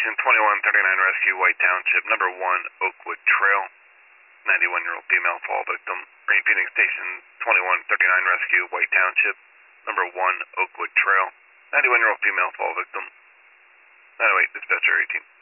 Station 2139 Rescue, White Township, number 1, Oakwood Trail. 91-year-old female fall victim. Green Phoenix Station 2139 Rescue, White Township, number 1, Oakwood Trail. 91-year-old female fall victim. 908, dispatcher 18.